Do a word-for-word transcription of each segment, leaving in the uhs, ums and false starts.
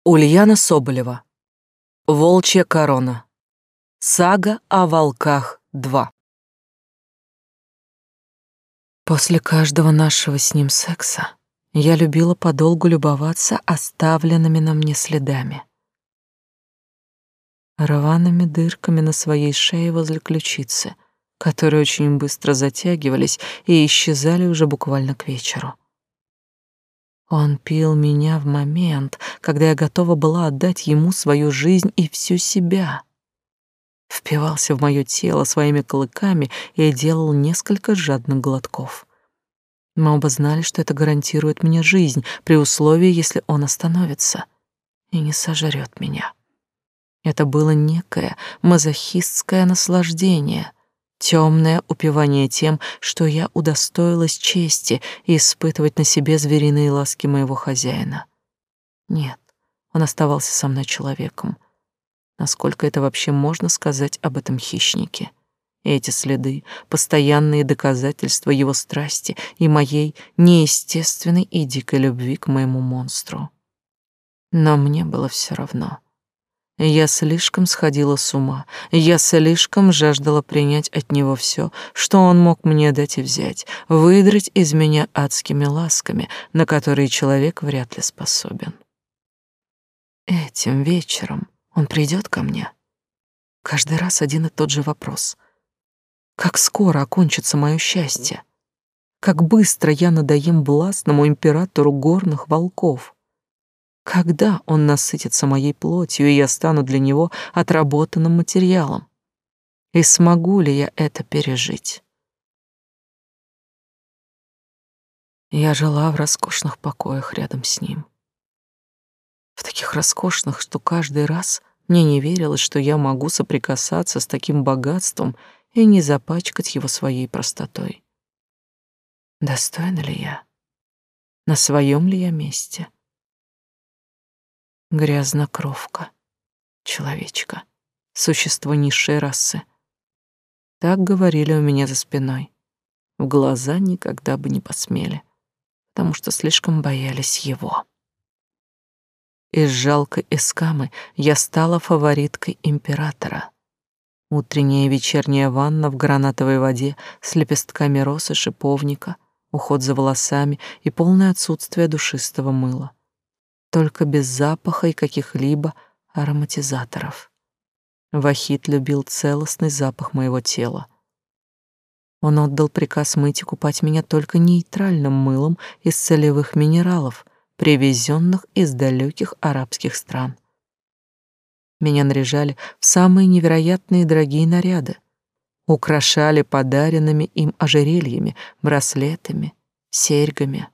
Ульяна Соболева. Волчья корона. Сага о волках два. После каждого нашего с ним секса я любила подолгу любоваться оставленными на мне следами. Рваными дырками на своей шее возле ключицы, которые очень быстро затягивались и исчезали уже буквально к вечеру. Он пил меня в момент, когда я готова была отдать ему свою жизнь и всю себя. Впивался в мое тело своими клыками и делал несколько жадных глотков. Мы оба знали, что это гарантирует мне жизнь, при условии, если он остановится и не сожрет меня. Это было некое мазохистское наслаждение, темное упивание тем, что я удостоилась чести и испытывать на себе звериные ласки моего хозяина. Нет, он оставался со мной человеком. Насколько это вообще можно сказать об этом хищнике? И эти следы — постоянные доказательства его страсти и моей неестественной и дикой любви к моему монстру. Но мне было все равно. Я слишком сходила с ума, я слишком жаждала принять от него все, что он мог мне дать и взять, выдрать из меня адскими ласками, на которые человек вряд ли способен. Этим вечером он придет ко мне. Каждый раз один и тот же вопрос. Как скоро окончится мое счастье? Как быстро я надоем властному императору горных волков? Когда он насытится моей плотью, и я стану для него отработанным материалом? И смогу ли я это пережить? Я жила в роскошных покоях рядом с ним. В таких роскошных, что каждый раз мне не верилось, что я могу соприкасаться с таким богатством и не запачкать его своей простотой. Достойна ли я? На своем ли я месте? Грязнокровка, человечка, существо низшей расы. Так говорили у меня за спиной. В глаза никогда бы не посмели, потому что слишком боялись его. Из жалкой эскамы я стала фавориткой императора. Утренняя и вечерняя ванна в гранатовой воде с лепестками роз и шиповника, уход за волосами и полное отсутствие душистого мыла. Только без запаха и каких-либо ароматизаторов. Вахид любил целостный запах моего тела. Он отдал приказ мыть и купать меня только нейтральным мылом из солевых минералов, привезенных из далеких арабских стран. Меня наряжали в самые невероятные дорогие наряды, украшали подаренными им ожерельями, браслетами, серьгами.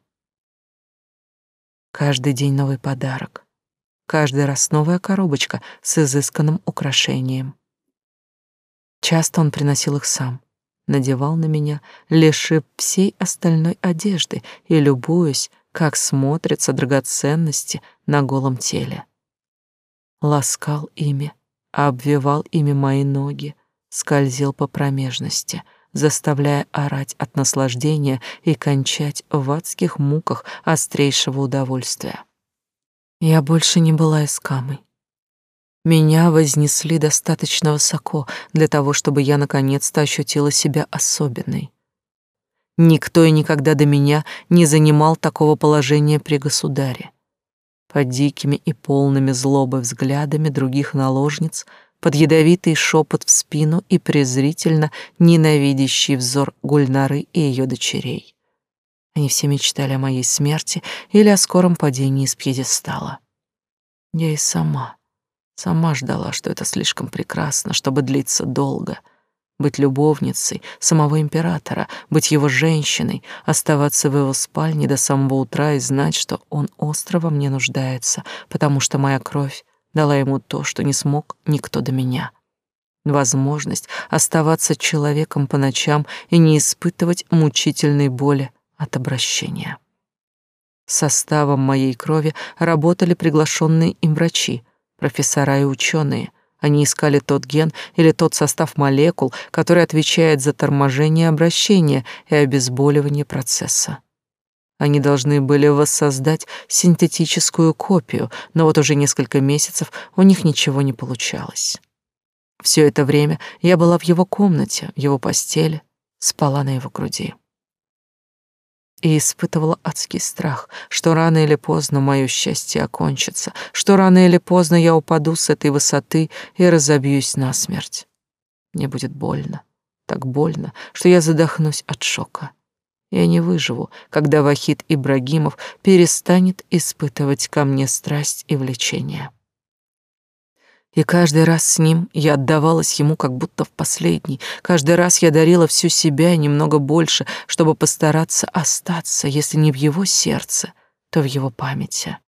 Каждый день новый подарок, каждый раз новая коробочка с изысканным украшением. Часто он приносил их сам, надевал на меня, лишив всей остальной одежды и любуясь, как смотрятся драгоценности на голом теле. Ласкал ими, обвивал ими мои ноги, скользил по промежности, заставляя орать от наслаждения и кончать в адских муках острейшего удовольствия. Я больше не была эскамой. Меня вознесли достаточно высоко для того, чтобы я наконец-то ощутила себя особенной. Никто и никогда до меня не занимал такого положения при государе. Под дикими и полными злобы взглядами других наложниц, под ядовитый шепот в спину и презрительно ненавидящий взор Гульнары и ее дочерей. Они все мечтали о моей смерти или о скором падении с пьедестала. Я и сама, сама ждала, что это слишком прекрасно, чтобы длиться долго. Быть любовницей самого императора, быть его женщиной, оставаться в его спальне до самого утра и знать, что он остро во мне нуждается, потому что моя кровь дала ему то, что не смог никто до меня. Возможность оставаться человеком по ночам и не испытывать мучительной боли от обращения. Составом моей крови работали приглашенные им врачи, профессора и ученые. Они искали тот ген или тот состав молекул, который отвечает за торможение обращения и обезболивание процесса. Они должны были воссоздать синтетическую копию, но вот уже несколько месяцев у них ничего не получалось. Все это время я была в его комнате, в его постели, спала на его груди. И испытывала адский страх, что рано или поздно мое счастье окончится, что рано или поздно я упаду с этой высоты и разобьюсь насмерть. Мне будет больно, так больно, что я задохнусь от шока. Я не выживу, когда Вахид Ибрагимов перестанет испытывать ко мне страсть и влечение. И каждый раз с ним я отдавалась ему как будто в последний. Каждый раз я дарила всю себя и немного больше, чтобы постараться остаться, если не в его сердце, то в его памяти.